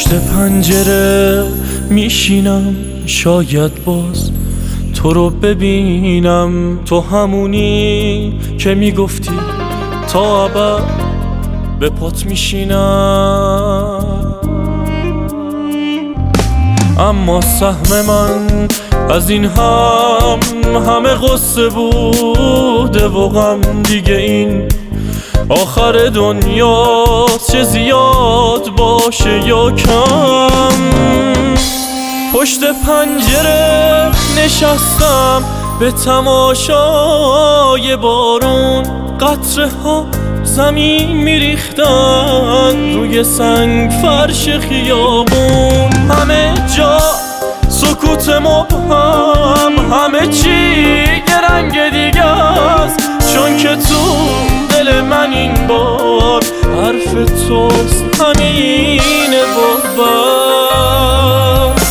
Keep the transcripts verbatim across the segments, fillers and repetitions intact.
پشت پنجره میشینم شاید باز تو رو ببینم، تو همونی که میگفتی تا ابد به پات میشینم. اما سهم من از این هم همه قصه بوده و غم، دیگه این آخر دنیاست، چه زیاد باشه یا کم. پشت پنجره نشستم به تماشای بارون، قطره ها زمین میریختن روی سنگ فرش خیابون. همه جا سکوت مبهم، همه چی یه رنگ دیگه است، چون که تو دل من این بار حرف توست همینه و بس.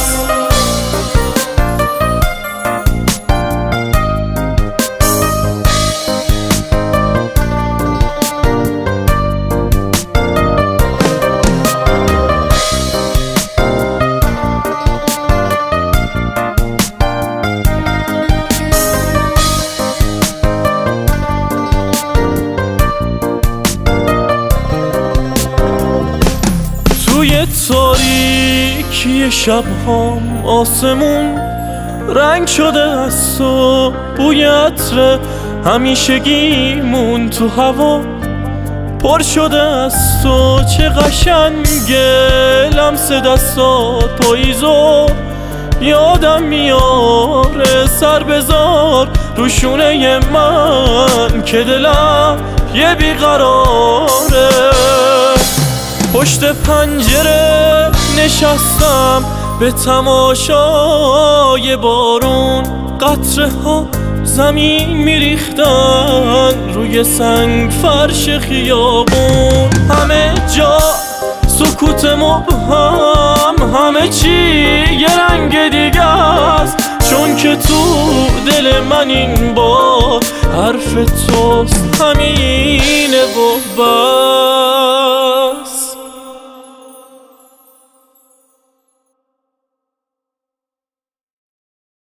توی تاریکی شب هم آسمون رنگ شده از تو، بوی عطر همیشگیمون تو هوا پر شده از تو. چه قشنگه لمس دستات پاییزو یادم میاره، سر بذار رو شونه من که دلم یه بیقراره. پشت پنجره نشستم به تماشای بارون، قطره ها زمین میریختن روی سنگ فرش خیابون. همه جا سکوت مبهم، همه چی یه رنگ دیگه است، چون که تو دل من این بار حرف توست همینه و بس.